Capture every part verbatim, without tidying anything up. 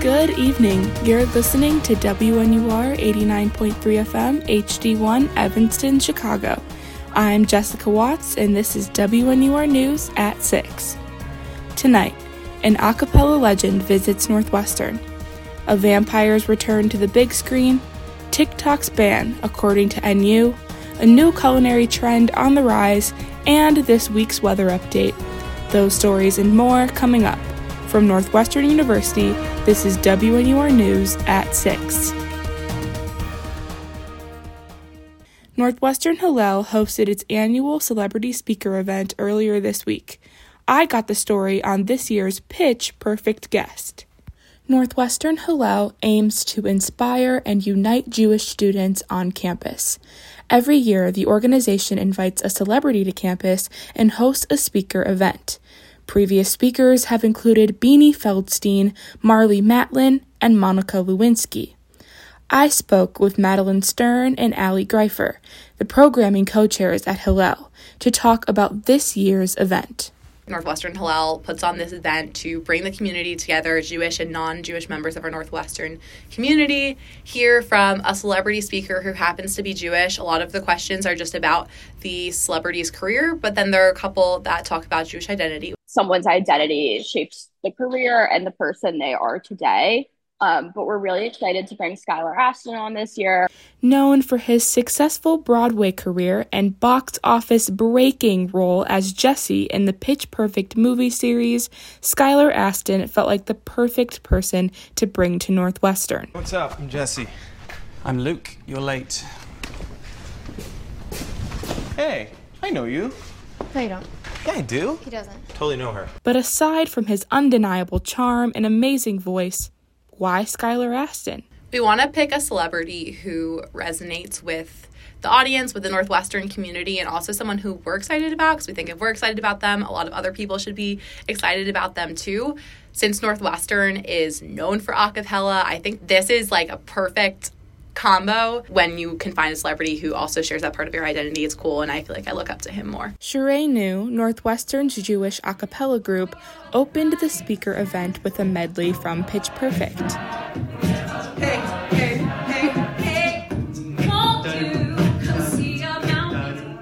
Good evening. You're listening to W N U R eighty-nine point three F M H D one Evanston, Chicago. I'm Jessica Watts, and this is W N U R News at six. Tonight, an a cappella legend visits Northwestern. A vampire's return to the big screen. TikTok's ban, according to N U. A new culinary trend on the rise, and this week's weather update. Those stories and more coming up. From Northwestern University, this is W N U R News at six. Northwestern Hillel hosted its annual celebrity speaker event earlier this week. I got the story on this year's Pitch Perfect guest. Northwestern Hillel aims to inspire and unite Jewish students on campus. Every year, the organization invites a celebrity to campus and hosts a speaker event. Previous speakers have included Beanie Feldstein, Marlee Matlin, and Monica Lewinsky. I spoke with Madeline Stern and Allie Greifer, the programming co-chairs at Hillel, to talk about this year's event. Northwestern Hillel puts on this event to bring the community together, Jewish and non-Jewish members of our Northwestern community, hear from a celebrity speaker who happens to be Jewish. A lot of the questions are just about the celebrity's career, but then there are a couple that talk about Jewish identity. Someone's identity shapes the career and the person they are today. Um, but we're really excited to bring Skylar Astin on this year. Known for his successful Broadway career and box office breaking role as Jesse in the Pitch Perfect movie series, Skylar Astin felt like the perfect person to bring to Northwestern. What's up? I'm Jesse. I'm Luke. You're late. Hey, I know you. No, you don't. Yeah, I do. He doesn't. Totally know her. But aside from his undeniable charm and amazing voice, why Skylar Astin? We want to pick a celebrity who resonates with the audience, with the Northwestern community, and also someone who we're excited about, because we think if we're excited about them, a lot of other people should be excited about them too. Since Northwestern is known for a cappella, I think this is like a perfect combo when you can find a celebrity who also shares that part of your identity. It's cool, and I feel like I look up to him more. Sheree New, Northwestern's Jewish a cappella group, opened the speaker event with a medley from Pitch Perfect. Hey, hey, hey, hey, won't you come see about me?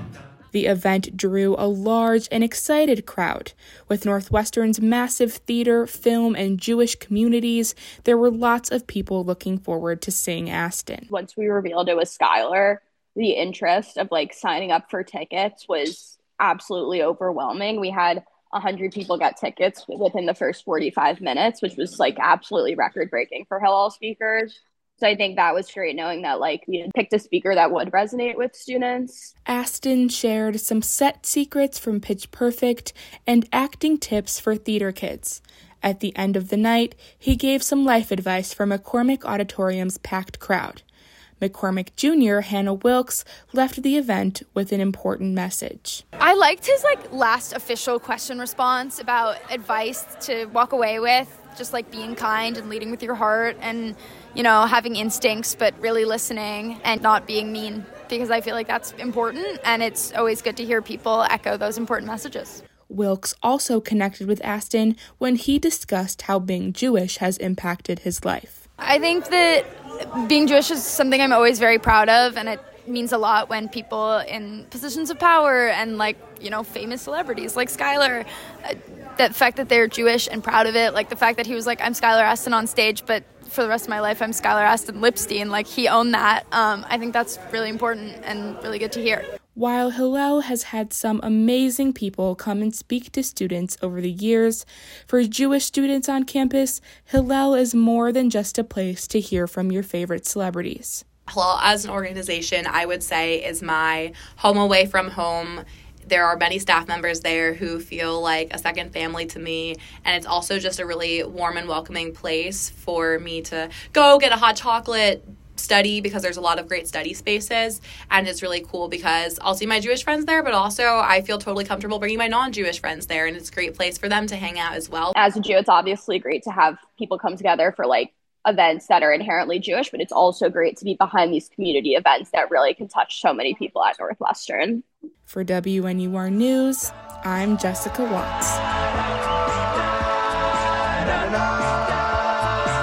The event drew a large and excited crowd. With Northwestern's massive theater, film, and Jewish communities, there were lots of people looking forward to seeing Astin. Once we revealed it was Skylar, the interest of like signing up for tickets was absolutely overwhelming. We had one hundred people get tickets within the first forty-five minutes, which was like absolutely record-breaking for Hillel speakers. So I think that was great knowing that like we had picked a speaker that would resonate with students. Astin shared some set secrets from Pitch Perfect and acting tips for theater kids. At the end of the night, he gave some life advice for McCormick Auditorium's packed crowd. McCormick Junior Hannah Wilkes left the event with an important message. I liked his like last official question response about advice to walk away with, just like being kind and leading with your heart and, you know, having instincts but really listening and not being mean, because I feel like that's important, and it's always good to hear people echo those important messages. Wilkes also connected with Astin when he discussed how being Jewish has impacted his life. I think that being Jewish is something I'm always very proud of, and it means a lot when people in positions of power and, like, you know, famous celebrities like Skylar, uh, the fact that they're Jewish and proud of it, like the fact that he was like, I'm Skylar Astin on stage, but for the rest of my life, I'm Skylar Astin Lipstein. Like, he owned that. Um, I think that's really important and really good to hear. While Hillel has had some amazing people come and speak to students over the years, for Jewish students on campus, Hillel is more than just a place to hear from your favorite celebrities. Hillel, as an organization, I would say is my home away from home. There are many staff members there who feel like a second family to me, and it's also just a really warm and welcoming place for me to go get a hot chocolate, study, because there's a lot of great study spaces, and it's really cool because I'll see my Jewish friends there, but also I feel totally comfortable bringing my non-Jewish friends there, and it's a great place for them to hang out as well. As a Jew, it's obviously great to have people come together for like events that are inherently Jewish, but it's also great to be behind these community events that really can touch so many people at Northwestern. For W N U R News, I'm Jessica Watts.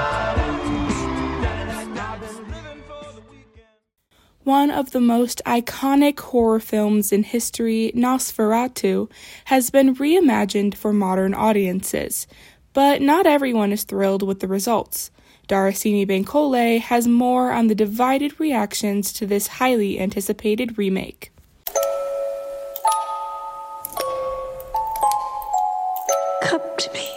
One of the most iconic horror films in history, Nosferatu, has been reimagined for modern audiences, but not everyone is thrilled with the results. Darasimi Benkole has more on the divided reactions to this highly anticipated remake. Come to me.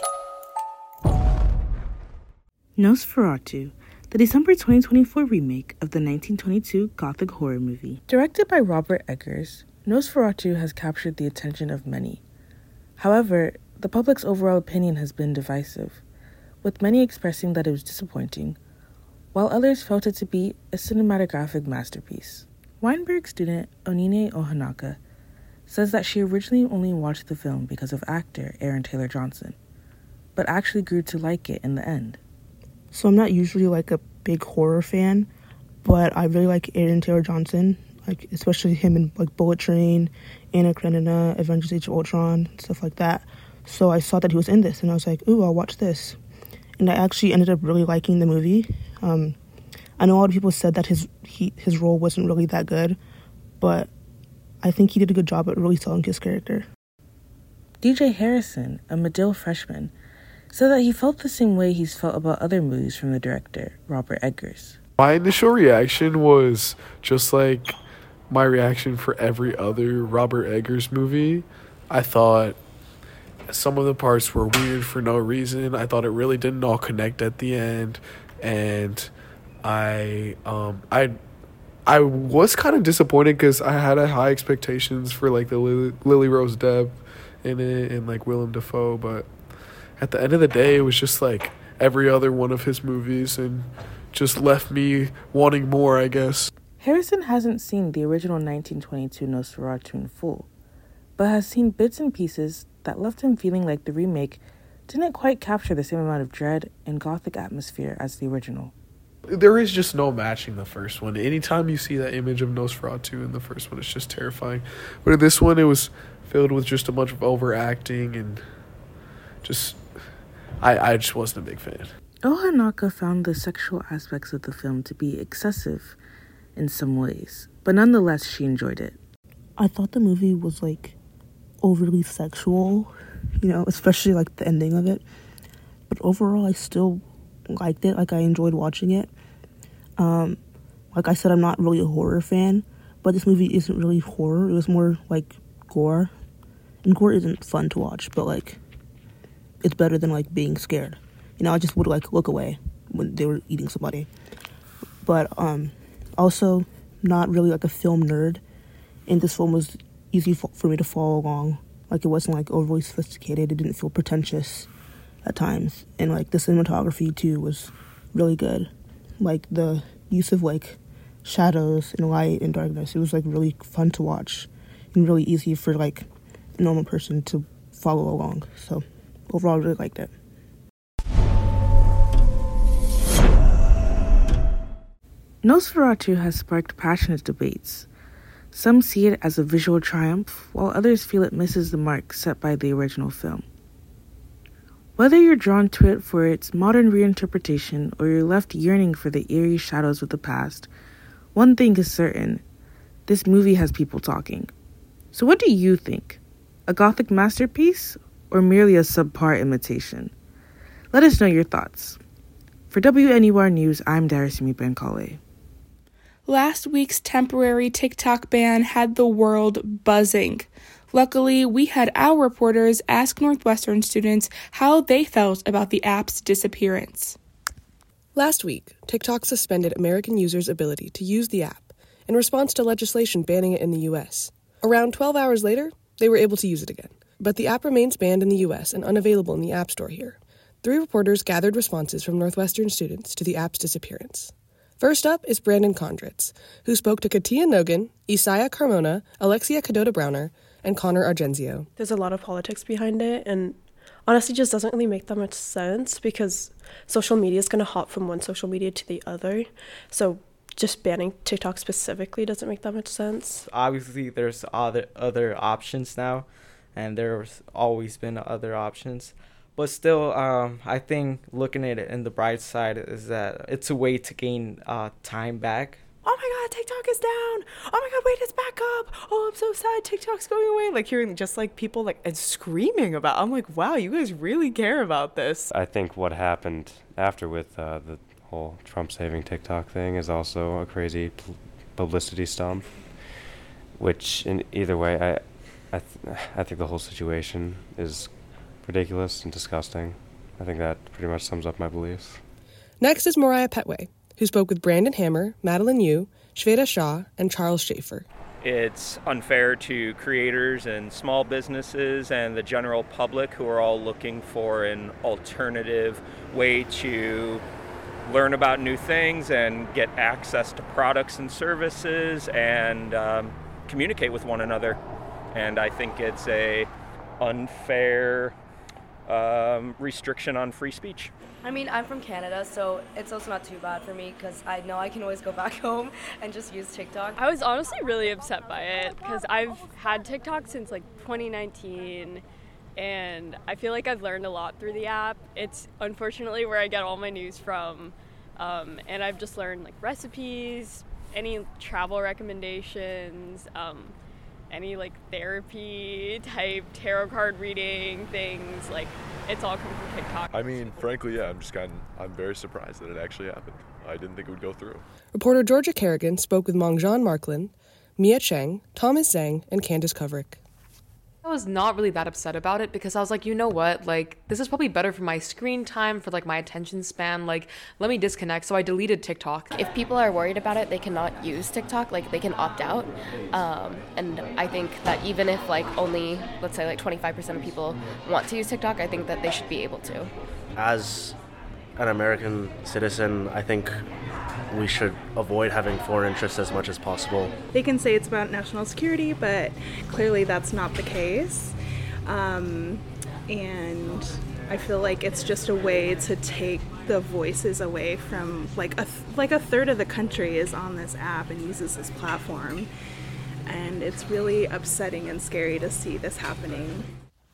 Nosferatu, the December twenty twenty-four remake of the nineteen twenty-two Gothic horror movie. Directed by Robert Eggers, Nosferatu has captured the attention of many. However, the public's overall opinion has been divisive, with many expressing that it was disappointing, while others felt it to be a cinematographic masterpiece. Weinberg student Onine Ohanaka says that she originally only watched the film because of actor Aaron Taylor Johnson, but actually grew to like it in the end. So I'm not usually like a big horror fan, but I really like Aaron Taylor Johnson, like especially him in like Bullet Train, Anna Karenina, Avengers Age of Ultron, stuff like that. So I saw that he was in this, and I was like, ooh, I'll watch this. And I actually ended up really liking the movie. Um, I know a lot of people said that his he, his role wasn't really that good, but I think he did a good job at really selling his character. D J Harrison, a Medill freshman, said that he felt the same way he's felt about other movies from the director, Robert Eggers. My initial reaction was just like my reaction for every other Robert Eggers movie. I thought some of the parts were weird for no reason. I thought it really didn't all connect at the end, and I um I I was kind of disappointed because I had a high expectations for like the Lily, Lily Rose Depp in it and like Willem Dafoe, but at the end of the day, it was just like every other one of his movies and just left me wanting more, I guess. Harrison hasn't seen the original nineteen twenty-two Nosferatu in full, but has seen bits and pieces that left him feeling like the remake didn't quite capture the same amount of dread and gothic atmosphere as the original. There is just no matching the first one. Anytime you see that image of Nosferatu in the first one, it's just terrifying. But in this one, it was filled with just a bunch of overacting and just... I, I just wasn't a big fan. Ohanaka found the sexual aspects of the film to be excessive in some ways, but nonetheless, she enjoyed it. I thought the movie was, like, overly sexual, you know, especially, like, the ending of it. But overall, I still liked it. Like, I enjoyed watching it. Um, like I said, I'm not really a horror fan, but this movie isn't really horror. It was more, like, gore. And gore isn't fun to watch, but, like, it's better than, like, being scared. You know, I just would, like, look away when they were eating somebody. But, um, also not really, like, a film nerd. And this film was easy for me to follow along. Like, it wasn't, like, overly sophisticated. It didn't feel pretentious at times. And, like, the cinematography, too, was really good. Like, the use of, like, shadows and light and darkness. It was, like, really fun to watch. And really easy for, like, a normal person to follow along. So, overall, I really liked it. Nosferatu has sparked passionate debates. Some see it as a visual triumph, while others feel it misses the mark set by the original film. Whether you're drawn to it for its modern reinterpretation or you're left yearning for the eerie shadows of the past, one thing is certain: this movie has people talking. So what do you think? A Gothic masterpiece or merely a subpar imitation? Let us know your thoughts. For W N U R News, I'm Darasimi Benkole. Last week's temporary TikTok ban had the world buzzing. Luckily, we had our reporters ask Northwestern students how they felt about the app's disappearance. Last week, TikTok suspended American users' ability to use the app in response to legislation banning it in the U S. Around twelve hours later, they were able to use it again. But the app remains banned in the U S and unavailable in the App Store here. Three reporters gathered responses from Northwestern students to the app's disappearance. First up is Brandon Kondritz, who spoke to Katia Nogan, Isaiah Carmona, Alexia Cadota-Browner, and Connor Argenzio. There's a lot of politics behind it, and honestly just doesn't really make that much sense because social media is going to hop from one social media to the other. So just banning TikTok specifically doesn't make that much sense. Obviously, there's other other options now, and there's always been other options. But still, um, I think looking at it in the bright side is that it's a way to gain uh, time back oh my god, TikTok is down. Oh my god, wait, it's back up. Oh, I'm so sad, TikTok's going away. Like hearing just like people like and screaming about. I'm like, wow, you guys really care about this. I think what happened after with uh, the whole Trump saving TikTok thing is also a crazy pu- publicity stunt. Which in either way, I, I, th- I think the whole situation is ridiculous and disgusting. I think that pretty much sums up my beliefs. Next is Mariah Petway, who spoke with Brandon Hammer, Madeline Yu, Shveta Shah, and Charles Schaefer. It's unfair to creators and small businesses and the general public who are all looking for an alternative way to learn about new things and get access to products and services and um, communicate with one another. And I think it's a unfair um, restriction on free speech. I mean, I'm from Canada, so it's also not too bad for me because I know I can always go back home and just use TikTok. I was honestly really upset by it because I've had TikTok since like twenty nineteen, and I feel like I've learned a lot through the app. It's unfortunately where I get all my news from, um, and I've just learned like recipes, any travel recommendations, um, any like therapy type tarot card reading things, like it's all come from TikTok. I mean, frankly, yeah, I'm just kind of, I'm very surprised that it actually happened. I didn't think it would go through. Reporter Georgia Kerrigan spoke with Mongjan Marklin, Mia Cheng, Thomas Zhang, and Candace Kovrick. I was not really that upset about it because I was like, you know what, like this is probably better for my screen time, for like my attention span, like let me disconnect. So I deleted TikTok. If people are worried about it, they cannot use TikTok, like they can opt out. Um, and I think that even if like only, let's say like twenty-five percent of people want to use TikTok, I think that they should be able to. As an American citizen, I think we should avoid having foreign interests as much as possible. They can say it's about national security, but clearly that's not the case. Um, and I feel like it's just a way to take the voices away from, like a, th- like a third of the country is on this app and uses this platform. And it's really upsetting and scary to see this happening.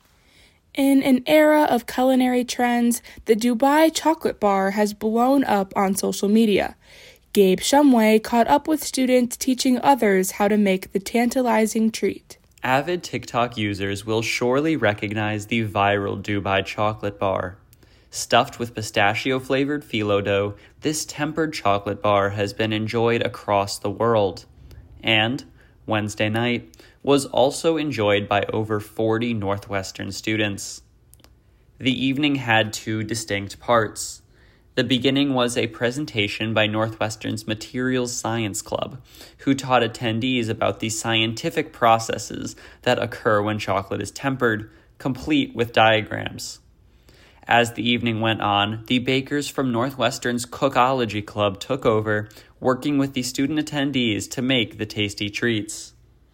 In an era of culinary trends, the Dubai chocolate bar has blown up on social media. Gabe Shumway caught up with students teaching others how to make the tantalizing treat. Avid TikTok users will surely recognize the viral Dubai chocolate bar. Stuffed with pistachio-flavored phyllo dough, this tempered chocolate bar has been enjoyed across the world. And, Wednesday night, was also enjoyed by over forty Northwestern students. The evening had two distinct parts. The beginning was a presentation by Northwestern's Materials Science Club, who taught attendees about the scientific processes that occur when chocolate is tempered, complete with diagrams. As the evening went on, the bakers from Northwestern's Cookology Club took over, working with the student attendees to make the tasty treats.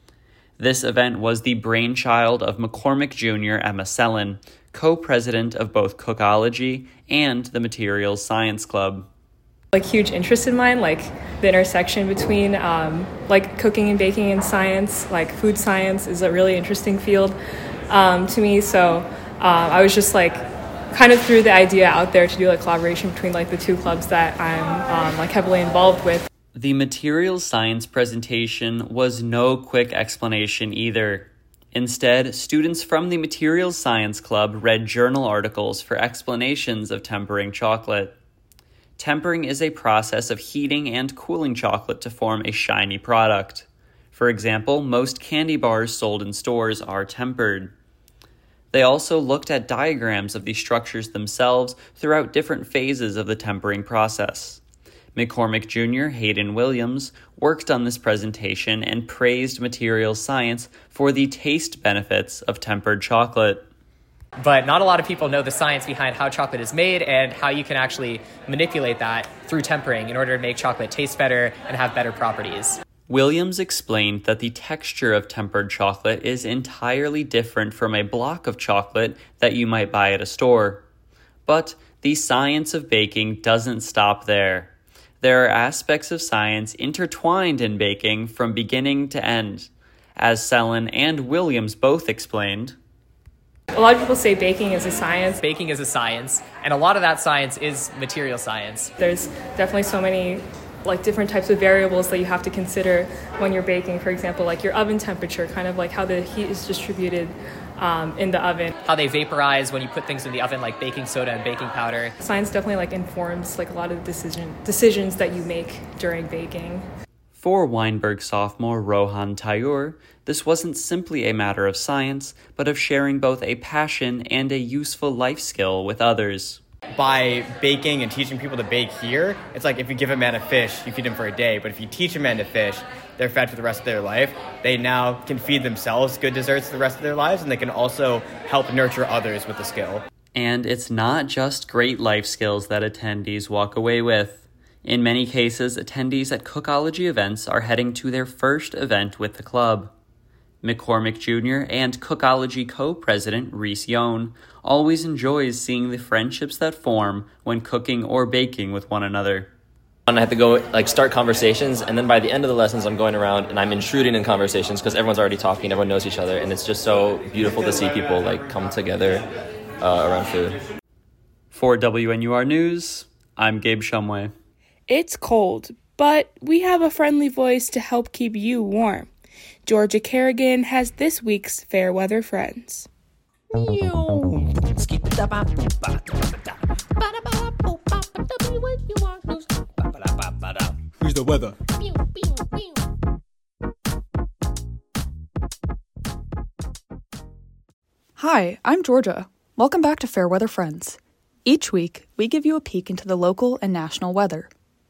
This event was the brainchild of McCormick Junior Emma Sellen, co-president of both Cookology and the Materials Science Club. Like huge interest in mine, like the intersection between um, like cooking and baking and science, like food science is a really interesting field um, to me. So um, I was just like kind of threw the idea out there to do a collaboration between like the two clubs that I'm um, like heavily involved with. The materials science presentation was no quick explanation either. Instead, students from the Materials Science Club read journal articles for explanations of tempering chocolate. Tempering is a process of heating and cooling chocolate to form a shiny product. For example, most candy bars sold in stores are tempered. They also looked at diagrams of the structures themselves throughout different phases of the tempering process. McCormick Junior Hayden Williams worked on this presentation and praised materials science for the taste benefits of tempered chocolate. But not a lot of people know the science behind how chocolate is made and how you can actually manipulate that through tempering in order to make chocolate taste better and have better properties. Williams explained that the texture of tempered chocolate is entirely different from a block of chocolate that you might buy at a store. But the science of baking doesn't stop there. There are aspects of science intertwined in baking from beginning to end, as Sellen and Williams both explained. A lot of people say baking is a science. Baking is a science, and a lot of that science is material science. There's definitely so many like different types of variables that you have to consider when you're baking. For example, like your oven temperature, kind of like how the heat is distributed um, in the oven. How they vaporize when you put things in the oven, like baking soda and baking powder. Science definitely like informs like a lot of the decision decisions that you make during baking. For Weinberg sophomore Rohan Tayur, this wasn't simply a matter of science, but of sharing both a passion and a useful life skill with others. By baking and teaching people to bake here, it's like if you give a man a fish, you feed him for a day. But if you teach a man to fish, they're fed for the rest of their life. They now can feed themselves good desserts the rest of their lives, and they can also help nurture others with the skill. And it's not just great life skills that attendees walk away with. In many cases, attendees at Cookology events are heading to their first event with the club. McCormick Junior and Cookology co-president Reese Yohn always enjoys seeing the friendships that form when cooking or baking with one another. And I have to go like start conversations, and then by the end of the lessons I'm going around and I'm intruding in conversations because everyone's already talking, everyone knows each other, and it's just so beautiful to see people like come together uh, around food. For W N U R News, I'm Gabe Shumway. It's cold, but we have a friendly voice to help keep you warm. Georgia Kerrigan has this week's Fair Weather Friends. Who's the weather? Hi, I'm Georgia. Welcome back to Fair Weather Friends. Each week, we give you a peek into the local and national weather.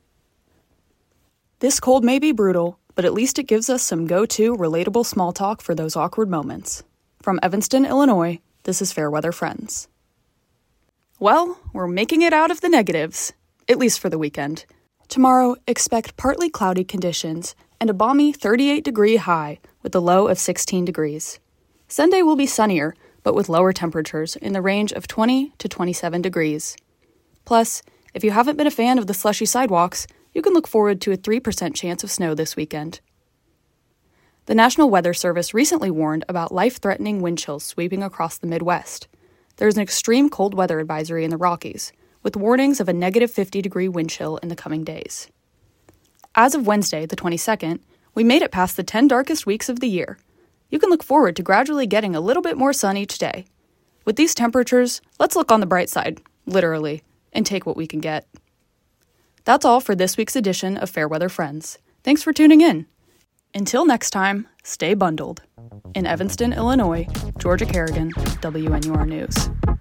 This cold may be brutal, but at least it gives us some go-to, relatable small talk for those awkward moments. From Evanston, Illinois, this is Fair Weather Friends. Well, we're making it out of the negatives, at least for the weekend. Tomorrow, expect partly cloudy conditions and a balmy thirty-eight degree high with a low of sixteen degrees. Sunday will be sunnier, but with lower temperatures in the range of twenty to twenty-seven degrees. Plus, if you haven't been a fan of the slushy sidewalks, you can look forward to a three percent chance of snow this weekend. The National Weather Service recently warned about life-threatening wind chills sweeping across the Midwest. There's an extreme cold weather advisory in the Rockies, with warnings of a negative fifty degree wind chill in the coming days. As of Wednesday, the twenty-second, we made it past the ten darkest weeks of the year. You can look forward to gradually getting a little bit more sun each day. With these temperatures, let's look on the bright side, literally, and take what we can get. That's all for this week's edition of Fair Weather Friends. Thanks for tuning in. Until next time, stay bundled. In Evanston, Illinois, Georgia Kerrigan, W N U R News.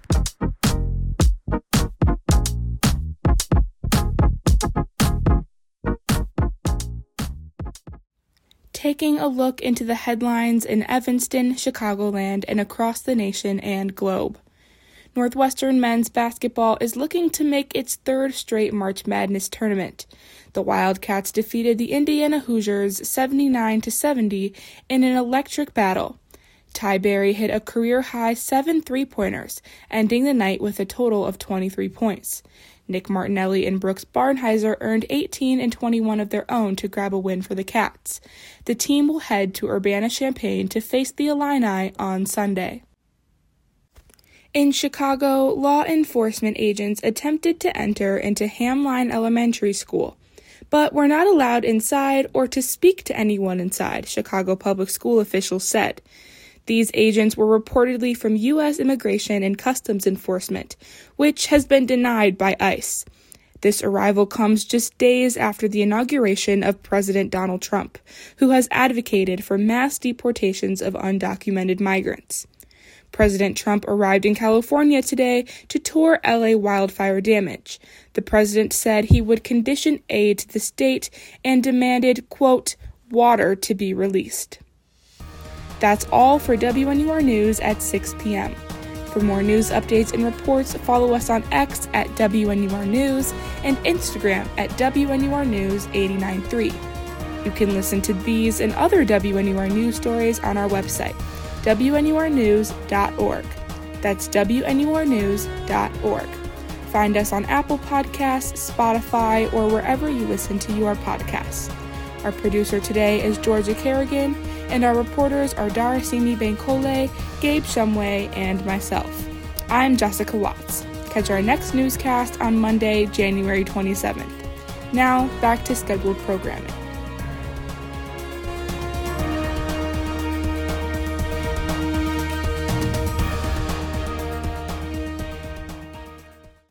Taking a look into the headlines in Evanston, Chicagoland, and across the nation and globe. Northwestern men's basketball is looking to make its third straight March Madness tournament. The Wildcats defeated the Indiana Hoosiers seventy-nine to seventy in an electric battle. Ty Berry hit a career-high seven three-pointers, ending the night with a total of twenty-three points. Nick Martinelli and Brooks Barnheiser earned eighteen and twenty-one of their own to grab a win for the Cats. The team will head to Urbana-Champaign to face the Illini on Sunday. In Chicago, law enforcement agents attempted to enter into Hamline Elementary School, but were not allowed inside or to speak to anyone inside, Chicago public school officials said. These agents were reportedly from U S Immigration and Customs Enforcement, which has been denied by ICE. This arrival comes just days after the inauguration of President Donald Trump, who has advocated for mass deportations of undocumented migrants. President Trump arrived in California today to tour L A wildfire damage. The president said he would condition aid to the state and demanded, quote, water to be released. That's all for W N U R News at six p.m. For more news updates and reports, follow us on X at W N U R News and Instagram at W N U R News eight nine three. You can listen to these and other W N U R News stories on our website, W N U R news dot org. That's W N U R news dot org. Find us on Apple Podcasts, Spotify, or wherever you listen to your podcasts. Our producer today is Georgia Kerrigan, and our reporters are Darasimi Bankole, Gabe Shumway, and myself. I'm Jessica Watts. Catch our next newscast on Monday, January twenty-seventh. Now, back to scheduled programming.